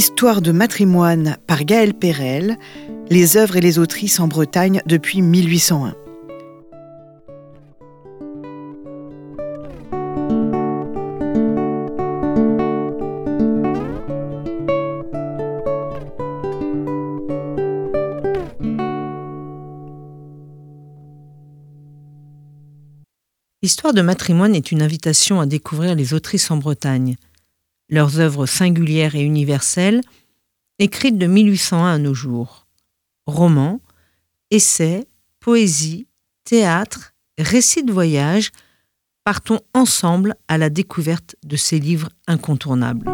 Histoire de matrimoine par Gaël Perel, les œuvres et les autrices en Bretagne depuis 1801. Histoire de matrimoine est une invitation à découvrir les autrices en Bretagne, leurs œuvres singulières et universelles, écrites de 1801 à nos jours. Romans, essais, poésie, théâtre, récits de voyage, partons ensemble à la découverte de ces livres incontournables.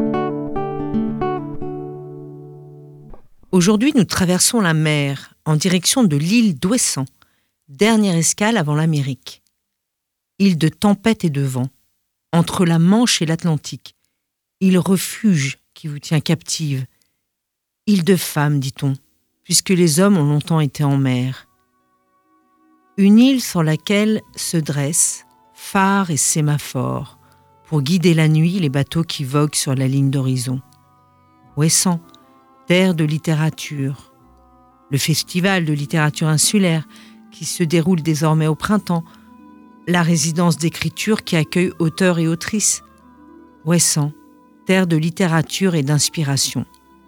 Aujourd'hui, nous traversons la mer en direction de l'île d'Ouessant, dernière escale avant l'Amérique. Île de tempête et de vent, entre la Manche et l'Atlantique. Île refuge qui vous tient captive. Île de femmes, dit-on, puisque les hommes ont longtemps été en mer. Une île sur laquelle se dressent phares et sémaphores pour guider la nuit les bateaux qui voguent sur la ligne d'horizon. Ouessant, terre de littérature. Le festival de littérature insulaire qui se déroule désormais au printemps. La résidence d'écriture qui accueille auteurs et autrices. Ouessant, terre de littérature et d'inspiration.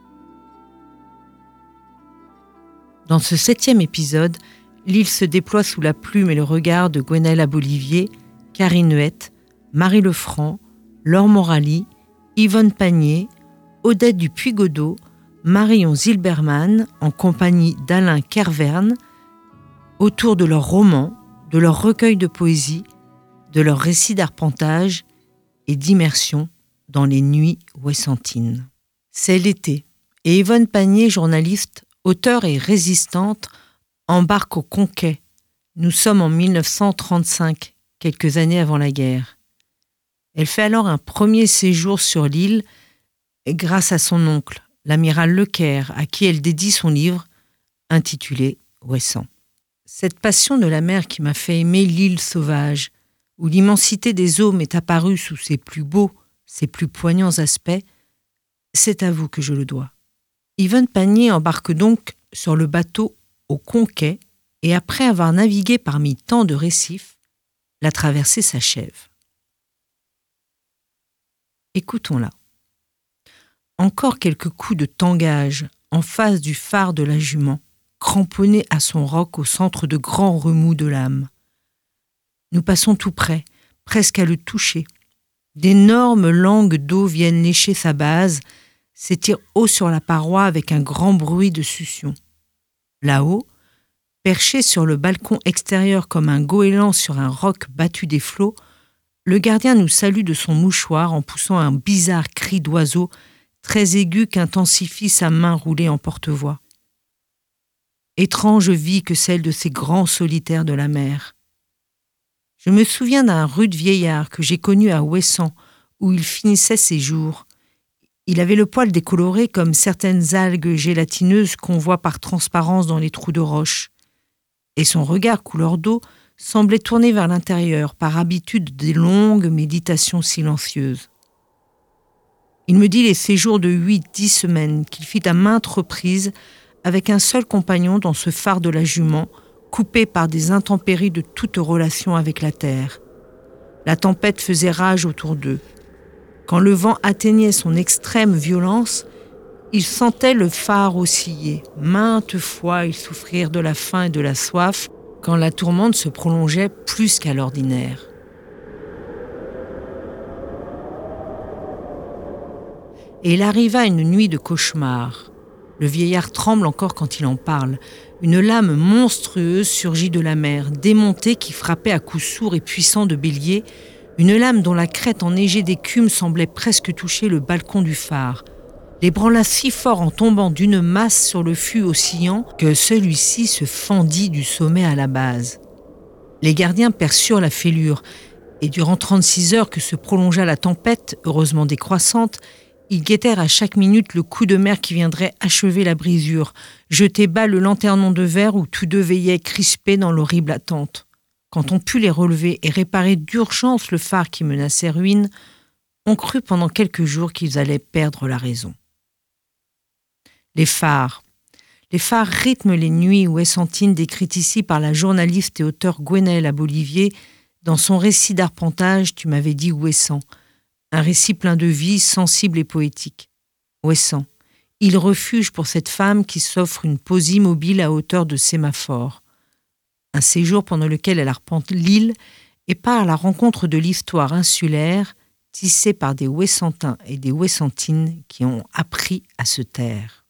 Dans ce 7e épisode, l'île se déploie sous la plume et le regard de Gwenaëlle Abolivier, Karine Huette, Marie Lefranc, Laure Morali, Yvonne Panier, Odette du Puy-Godot, Marion Zilberman, en compagnie d'Alain Kerverne, autour de leurs romans, de leurs recueils de poésie, de leurs récits d'arpentage et d'immersion dans les nuits ouessantines. C'est l'été, et Yvonne Panier, journaliste, auteure et résistante, embarque au Conquet. Nous sommes en 1935, quelques années avant la guerre. Elle fait alors un premier séjour sur l'île grâce à son oncle, l'amiral Leclerc, à qui elle dédie son livre intitulé Ouessant. Cette passion de la mer qui m'a fait aimer l'île sauvage, où l'immensité des eaux m'est apparue sous ses plus beaux, ses plus poignants aspects, c'est à vous que je le dois. Yvonne Panier embarque donc sur le bateau au Conquet et après avoir navigué parmi tant de récifs, la traversée s'achève. Écoutons-la. Encore quelques coups de tangage en face du phare de la Jument, cramponné à son roc au centre de grands remous de l'âme. Nous passons tout près, presque à le toucher. D'énormes langues d'eau viennent lécher sa base, s'étirent haut sur la paroi avec un grand bruit de succion. Là-haut, perché sur le balcon extérieur comme un goéland sur un roc battu des flots, le gardien nous salue de son mouchoir en poussant un bizarre cri d'oiseau très aigu qu'intensifie sa main roulée en porte-voix. Étrange vie que celle de ces grands solitaires de la mer. Je me souviens d'un rude vieillard que j'ai connu à Ouessant, où il finissait ses jours. Il avait le poil décoloré comme certaines algues gélatineuses qu'on voit par transparence dans les trous de roche. Et son regard couleur d'eau semblait tourner vers l'intérieur par habitude des longues méditations silencieuses. Il me dit les séjours de 8-10 semaines qu'il fit à maintes reprises avec un seul compagnon dans ce phare de la Jument, coupé par des intempéries de toute relation avec la terre. La tempête faisait rage autour d'eux. Quand le vent atteignait son extrême violence, ils sentaient le phare osciller. Maintes fois, ils souffrirent de la faim et de la soif quand la tourmente se prolongeait plus qu'à l'ordinaire. Et il arriva une nuit de cauchemar. Le vieillard tremble encore quand il en parle. Une lame monstrueuse surgit de la mer, démontée qui frappait à coups sourds et puissants de bélier, une lame dont la crête enneigée d'écume semblait presque toucher le balcon du phare. L'ébranla si fort en tombant d'une masse sur le fût oscillant que celui-ci se fendit du sommet à la base. Les gardiens perçurent la fêlure, et durant 36 heures que se prolongea la tempête, heureusement décroissante, ils guettèrent à chaque minute le coup de mer qui viendrait achever la brisure, jeter bas le lanternon de verre où tous deux veillaient crispés dans l'horrible attente. Quand on put les relever et réparer d'urgence le phare qui menaçait ruine, on crut pendant quelques jours qu'ils allaient perdre la raison. Les phares. Les phares rythment les nuits ouessantines décrites ici par la journaliste et auteure Gwenaëlle Abolivier dans son récit d'arpentage « Tu m'avais dit Ouessant », un récit plein de vie, sensible et poétique. Ouessant, île refuge pour cette femme qui s'offre une pause immobile à hauteur de sémaphore. Un séjour pendant lequel elle arpente l'île et part à la rencontre de l'histoire insulaire tissée par des Ouessantins et des Ouessantines qui ont appris à se taire.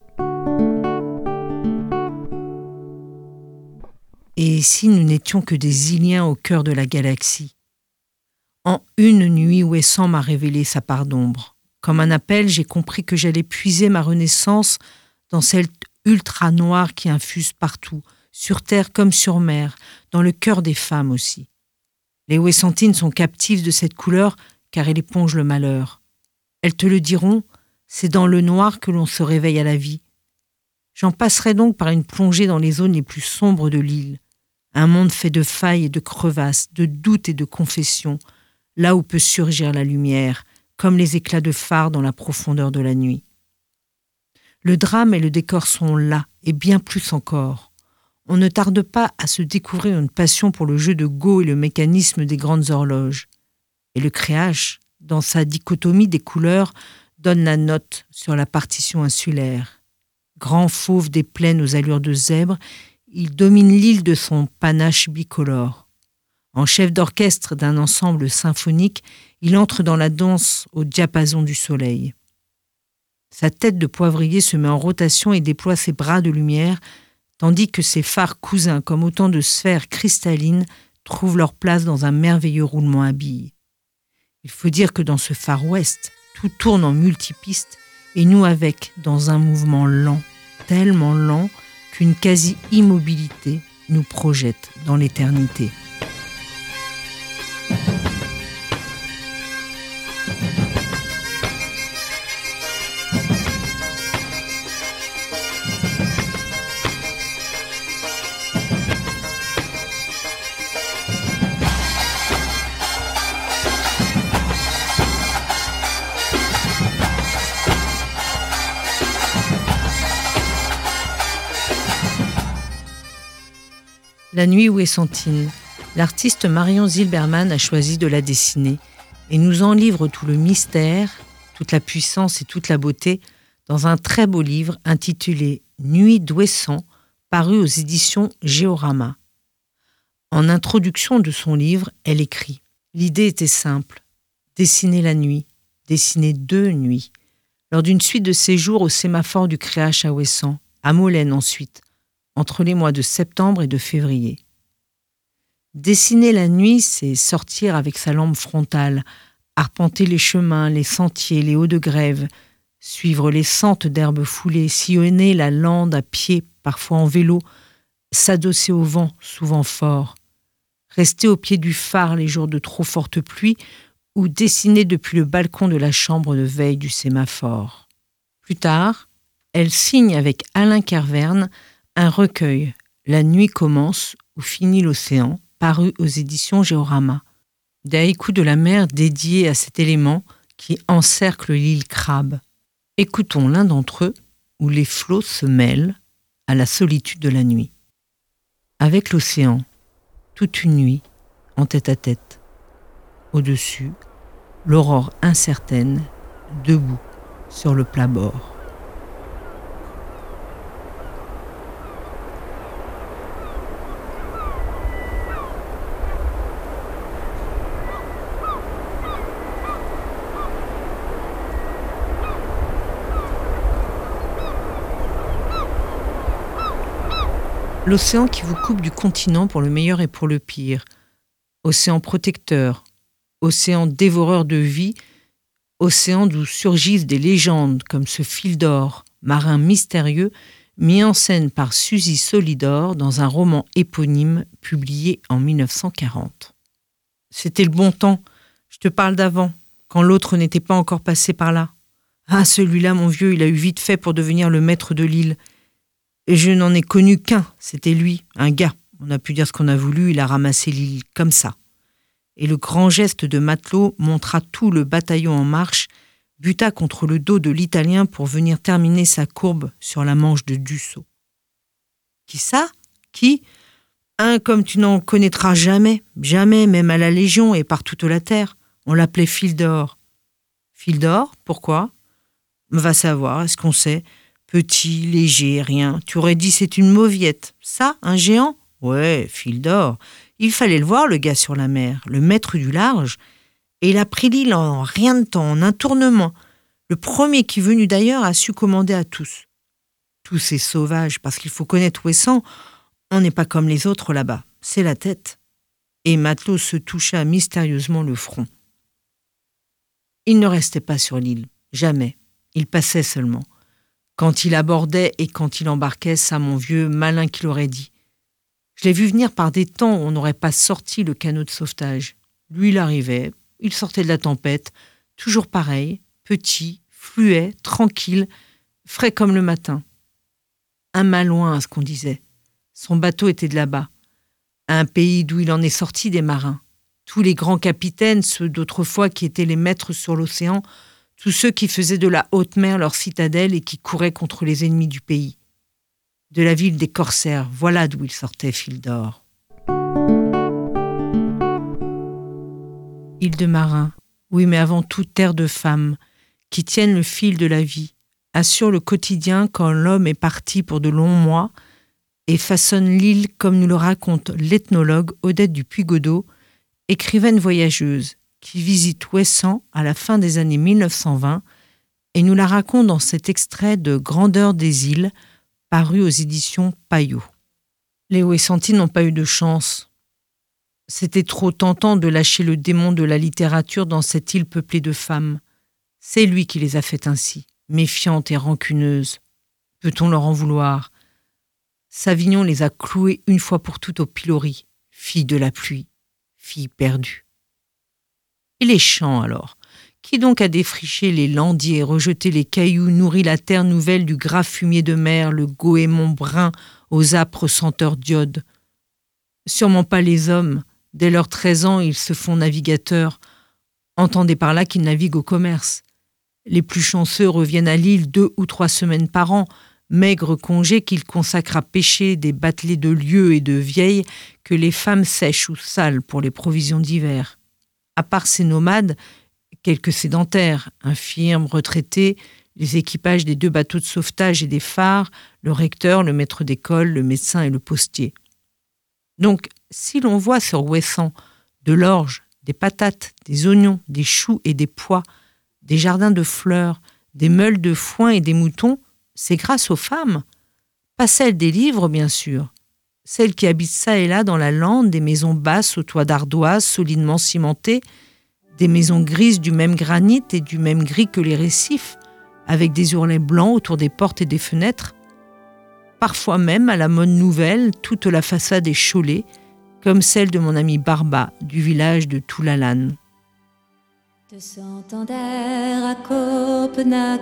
Et si nous n'étions que des Iliens au cœur de la galaxie? En une nuit, Ouessant m'a révélé sa part d'ombre. Comme un appel, j'ai compris que j'allais puiser ma renaissance dans cette ultra-noire qui infuse partout, sur terre comme sur mer, dans le cœur des femmes aussi. Les Ouessantines sont captives de cette couleur car elle éponge le malheur. Elles te le diront, c'est dans le noir que l'on se réveille à la vie. J'en passerai donc par une plongée dans les zones les plus sombres de l'île. Un monde fait de failles et de crevasses, de doutes et de confessions, là où peut surgir la lumière, comme les éclats de phare dans la profondeur de la nuit. Le drame et le décor sont là, et bien plus encore. On ne tarde pas à se découvrir une passion pour le jeu de go et le mécanisme des grandes horloges. Et le créache, dans sa dichotomie des couleurs, donne la note sur la partition insulaire. Grand fauve des plaines aux allures de zèbre, il domine l'île de son panache bicolore. En chef d'orchestre d'un ensemble symphonique, il entre dans la danse au diapason du soleil. Sa tête de poivrier se met en rotation et déploie ses bras de lumière, tandis que ses phares cousins, comme autant de sphères cristallines, trouvent leur place dans un merveilleux roulement à billes. Il faut dire que dans ce Far West, tout tourne en multipistes et nous avec, dans un mouvement lent, tellement lent qu'une quasi-immobilité nous projette dans l'éternité. La nuit ouessantine, l'artiste Marion Zilberman a choisi de la dessiner et nous en livre tout le mystère, toute la puissance et toute la beauté dans un très beau livre intitulé « Nuit d'Ouessant » paru aux éditions Géorama. En introduction de son livre, elle écrit « L'idée était simple, dessiner la nuit, dessiner 2 nuits, lors d'une suite de séjours au sémaphore du Créache à Ouessant, à Molène ensuite, entre les mois de septembre et de février. Dessiner la nuit, c'est sortir avec sa lampe frontale, arpenter les chemins, les sentiers, les hauts de grève, suivre les sentes d'herbes foulées, sillonner la lande à pied, parfois en vélo, s'adosser au vent, souvent fort, rester au pied du phare les jours de trop forte pluie ou dessiner depuis le balcon de la chambre de veille du sémaphore. Plus tard, elle signe avec Alain Kerverne un recueil, La nuit commence ou finit l'océan, paru aux éditions Géorama. Des haïkus de la mer dédiés à cet élément qui encercle l'île Crabe. Écoutons l'un d'entre eux où les flots se mêlent à la solitude de la nuit. Avec l'océan, toute une nuit, en tête à tête. Au-dessus, l'aurore incertaine, debout sur le plat-bord. L'océan qui vous coupe du continent pour le meilleur et pour le pire. Océan protecteur, océan dévoreur de vie, océan d'où surgissent des légendes comme ce fil d'or, marin mystérieux, mis en scène par Suzy Solidor dans un roman éponyme publié en 1940. C'était le bon temps, je te parle d'avant, quand l'autre n'était pas encore passé par là. Ah, celui-là, mon vieux, il a eu vite fait pour devenir le maître de l'île. Et je n'en ai connu qu'un, c'était lui, un gars. On a pu dire ce qu'on a voulu, il a ramassé l'île comme ça. Et le grand geste de matelot montra tout le bataillon en marche buta contre le dos de l'Italien pour venir terminer sa courbe sur la manche de Dussault. Qui ça ? Qui ? Un comme tu n'en connaîtras jamais, jamais, même à la Légion et par toute la terre. On l'appelait Fil d'or. Fil d'or ? Pourquoi ? Va savoir, est-ce qu'on sait ? Petit, léger, rien. Tu aurais dit c'est une mauviette. Ça, un géant ? Ouais, Fil d'or. Il fallait le voir, le gars sur la mer, le maître du large. Et il a pris l'île en rien de temps, en un tournement. Le premier qui venu d'ailleurs a su commander à tous. Tous ces sauvages, parce qu'il faut connaître Ouessant, on n'est pas comme les autres là-bas, c'est la tête. Et Matelot se toucha mystérieusement le front. Il ne restait pas sur l'île, jamais. Il passait seulement. Quand il abordait et quand il embarquait, ça, mon vieux, malin qu'il aurait dit. Je l'ai vu venir par des temps où on n'aurait pas sorti le canot de sauvetage. Lui, il arrivait, il sortait de la tempête, toujours pareil, petit, fluet, tranquille, frais comme le matin. Un malouin, à ce qu'on disait. Son bateau était de là-bas. Un pays d'où il en est sorti des marins. Tous les grands capitaines, ceux d'autrefois qui étaient les maîtres sur l'océan, tous ceux qui faisaient de la haute mer leur citadelle et qui couraient contre les ennemis du pays. De la ville des corsaires, voilà d'où il sortait, Fil d'or. Île de marins, oui, mais avant tout terre de femmes, qui tiennent le fil de la vie, assurent le quotidien quand l'homme est parti pour de longs mois et façonnent l'île comme nous le raconte l'ethnologue Odette du Puygodot, écrivaine voyageuse, qui visite Ouessant à la fin des années 1920 et nous la raconte dans cet extrait de Grandeur des îles, paru aux éditions Payot. Les Ouessantines n'ont pas eu de chance. C'était trop tentant de lâcher le démon de la littérature dans cette île peuplée de femmes. C'est lui qui les a faites ainsi, méfiantes et rancuneuses. Peut-on leur en vouloir ? Savignon les a clouées une fois pour toutes au pilori, filles de la pluie, filles perdues. Et les champs alors ? Qui donc a défriché les landiers, rejeté les cailloux, nourri la terre nouvelle du gras fumier de mer, le goémon brun aux âpres senteurs d'iode ? Sûrement pas les hommes. Dès leurs 13 ans, ils se font navigateurs. Entendez par là qu'ils naviguent au commerce. Les plus chanceux reviennent à l'île 2 ou 3 semaines par an, maigre congé qu'ils consacrent à pêcher des batelets de lieux et de vieilles que les femmes sèchent ou salent pour les provisions d'hiver. À part ces nomades, quelques sédentaires, infirmes, retraités, les équipages des 2 bateaux de sauvetage et des phares, le recteur, le maître d'école, le médecin et le postier. Donc, si l'on voit sur Ouessant de l'orge, des patates, des oignons, des choux et des pois, des jardins de fleurs, des meules de foin et des moutons, c'est grâce aux femmes. Pas celles des livres, bien sûr. Celles qui habitent ça et là dans la lande, des maisons basses aux toits d'ardoise solidement cimentées, des maisons grises du même granit et du même gris que les récifs, avec des ourlets blancs autour des portes et des fenêtres. Parfois même, à la mode nouvelle, toute la façade est chaulée, comme celle de mon ami Barba, du village de Toulalan. De Santander à Copenhague,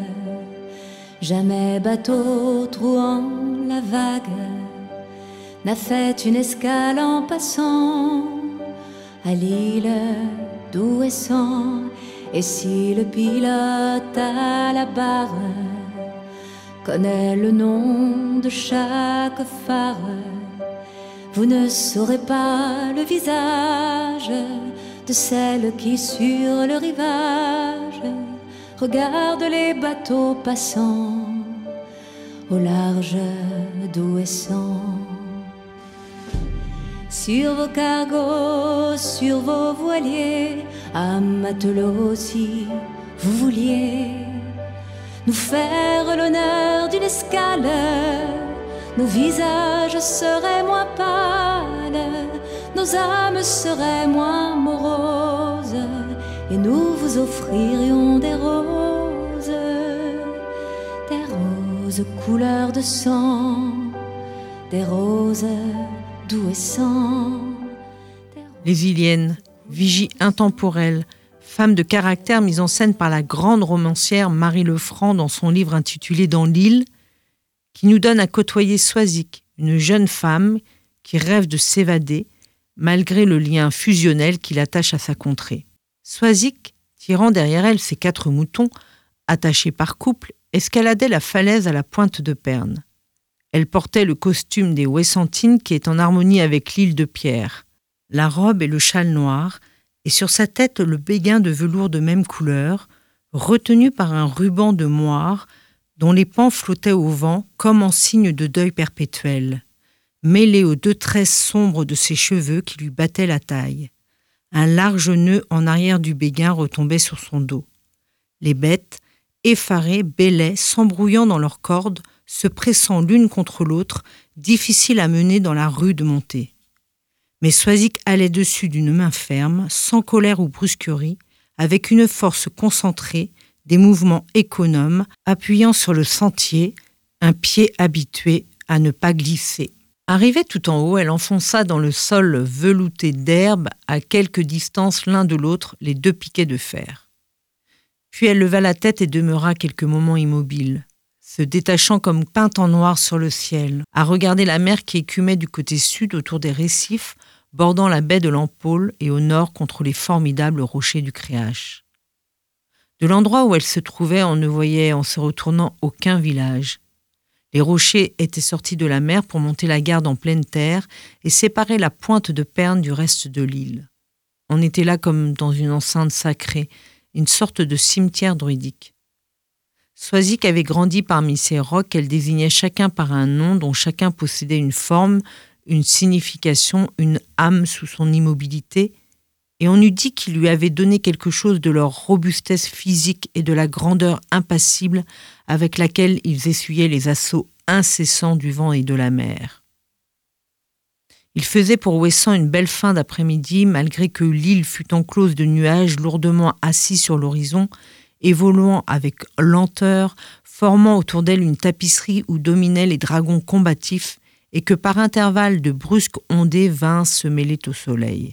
jamais bateau trouant la vague n'a fait une escale en passant à l'île d'Ouessant. Et si le pilote à la barre connaît le nom de chaque phare, vous ne saurez pas le visage de celle qui sur le rivage regarde les bateaux passant au large d'Ouessant. Sur vos cargos, sur vos voiliers, à matelot si vous vouliez nous faire l'honneur d'une escale, nos visages seraient moins pâles, nos âmes seraient moins moroses, et nous vous offririons des roses couleur de sang, des roses d'Ouessant. Les Iliennes, vigie intemporelle, femme de caractère mise en scène par la grande romancière Marie Lefranc dans son livre intitulé « Dans l'île », qui nous donne à côtoyer Soisic, une jeune femme qui rêve de s'évader malgré le lien fusionnel qui l'attache à sa contrée. Soisic, tirant derrière elle ses 4 moutons, attachés par couple, escaladait la falaise à la pointe de Perne. Elle portait le costume des Ouessantines qui est en harmonie avec l'île de Pierre, la robe et le châle noir, et sur sa tête le béguin de velours de même couleur, retenu par un ruban de moire dont les pans flottaient au vent comme en signe de deuil perpétuel, mêlé aux 2 tresses sombres de ses cheveux qui lui battaient la taille. Un large nœud en arrière du béguin retombait sur son dos. Les bêtes, effarées, bêlaient, s'embrouillant dans leurs cordes, se pressant l'une contre l'autre, difficiles à mener dans la rude montée. Mais Soisic allait dessus d'une main ferme, sans colère ou brusquerie, avec une force concentrée, des mouvements économes, appuyant sur le sentier, un pied habitué à ne pas glisser. Arrivée tout en haut, elle enfonça dans le sol velouté d'herbe, à quelque distance l'un de l'autre, les 2 piquets de fer. Puis elle leva la tête et demeura quelques moments immobile, se détachant comme peinte en noir sur le ciel, à regarder la mer qui écumait du côté sud autour des récifs, bordant la baie de l'Ampoule et au nord contre les formidables rochers du Créache. De l'endroit où elle se trouvait, on ne voyait en se retournant aucun village. Les rochers étaient sortis de la mer pour monter la garde en pleine terre et séparer la pointe de Perne du reste de l'île. On était là comme dans une enceinte sacrée, une sorte de cimetière druidique. Soisic avait grandi parmi ces rocs qu'elle désignait chacun par un nom dont chacun possédait une forme, une signification, une âme sous son immobilité, et on eût dit qu'il lui avait donné quelque chose de leur robustesse physique et de la grandeur impassible avec laquelle ils essuyaient les assauts incessants du vent et de la mer. Il faisait pour Ouessant une belle fin d'après-midi, malgré que l'île fût enclose de nuages lourdement assis sur l'horizon, évoluant avec lenteur, formant autour d'elle une tapisserie où dominaient les dragons combatifs et que par intervalles de brusques ondées vinssent se mêler au soleil.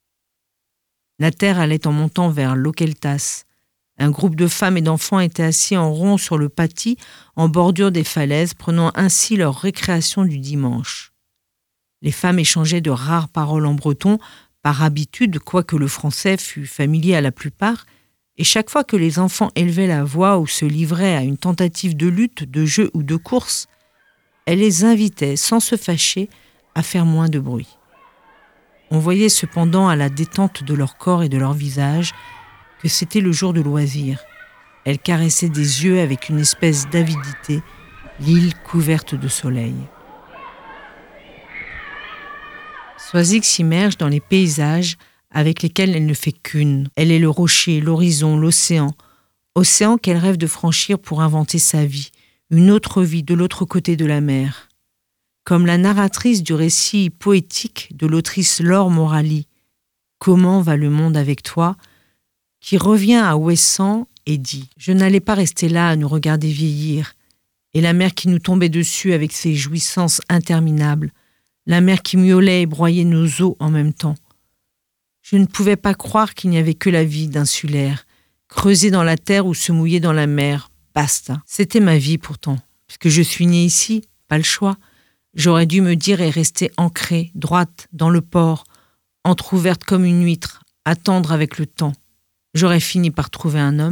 La terre allait en montant vers l'Okeltas. Un groupe de femmes et d'enfants étaient assis en rond sur le patis, en bordure des falaises, prenant ainsi leur récréation du dimanche. Les femmes échangeaient de rares paroles en breton, par habitude, quoique le français fût familier à la plupart, et chaque fois que les enfants élevaient la voix ou se livraient à une tentative de lutte, de jeu ou de course, elle les invitait, sans se fâcher, à faire moins de bruit. On voyait cependant à la détente de leur corps et de leur visage que c'était le jour de loisir. Elle caressait des yeux avec une espèce d'avidité, l'île couverte de soleil. Soisic s'immerge dans les paysages avec lesquels elle ne fait qu'une. Elle est le rocher, l'horizon, l'océan. Océan qu'elle rêve de franchir pour inventer sa vie, une autre vie de l'autre côté de la mer. Comme la narratrice du récit poétique de l'autrice Laure Morali, « Comment va le monde avec toi ?», qui revient à Ouessant et dit « Je n'allais pas rester là à nous regarder vieillir, et la mer qui nous tombait dessus avec ses jouissances interminables, la mer qui miaulait et broyait nos os en même temps. Je ne pouvais pas croire qu'il n'y avait que la vie d'insulaire, creusée dans la terre ou se mouiller dans la mer, basta. C'était ma vie pourtant, puisque je suis née ici, pas le choix. J'aurais dû me dire et rester ancrée, droite, dans le port, entr'ouverte comme une huître, attendre avec le temps. J'aurais fini par trouver un homme. »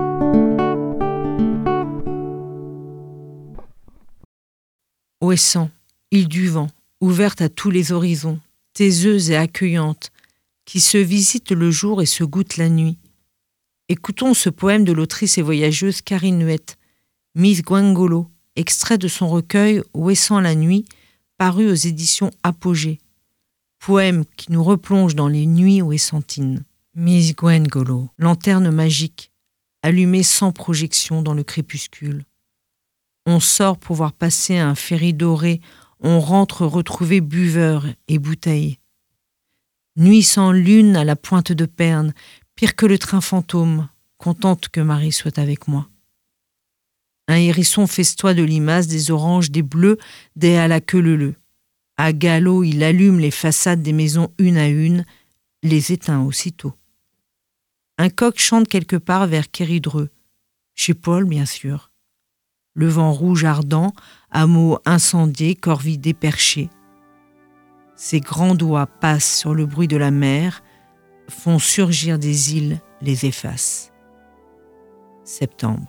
Ouessant, île du vent, ouverte à tous les horizons, taiseuse et accueillante, qui se visite le jour et se goûte la nuit. Écoutons ce poème de l'autrice et voyageuse Karine Huet, Miss Gwengolo, extrait de son recueil Ouessant la nuit, paru aux éditions Apogée. Poème qui nous replonge dans les nuits ouessantines. Miss Gwengolo, lanterne magique, allumée sans projection dans le crépuscule. On sort pour voir passer un ferry doré, on rentre retrouver buveurs et bouteilles. Nuit sans lune à la pointe de Perne, pire que le train fantôme, contente que Marie soit avec moi. Un hérisson festoie de limaces, des oranges, des bleus, des à la queue leu-leu. À galop, il allume les façades des maisons une à une, les éteint aussitôt. Un coq chante quelque part vers Quéridreux, chez Paul bien sûr. Le vent rouge ardent, hameau incendié, corvidé perché. Ses grands doigts passent sur le bruit de la mer, font surgir des îles les efface. Septembre.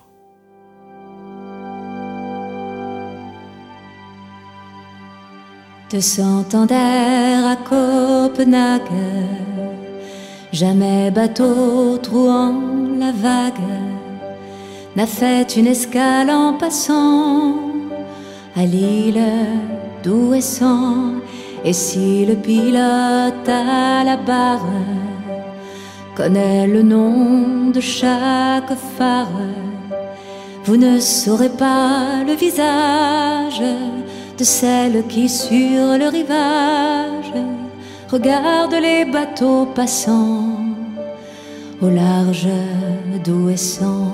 De Santander à Copenhague, jamais bateau trouant la vague n'a fait une escale en passant à l'île d'Ouessant. Et si le pilote à la barre connaît le nom de chaque phare, vous ne saurez pas le visage de celle qui sur le rivage regarde les bateaux passant au large d'Ouessant.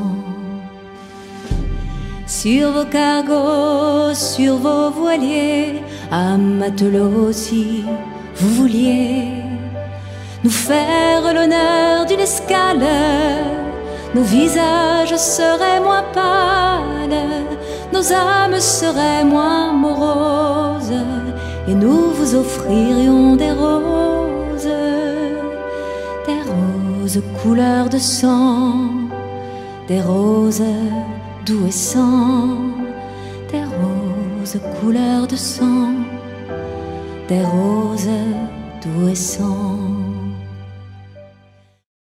Sur vos cargos, sur vos voiliers, à matelot si vous vouliez nous faire l'honneur d'une escale, nos visages seraient moins pâles, nos âmes seraient moins moroses, et nous vous offririons des roses couleur de sang, des roses d'Ouessant, des roses couleur de sang, des roses d'Ouessant.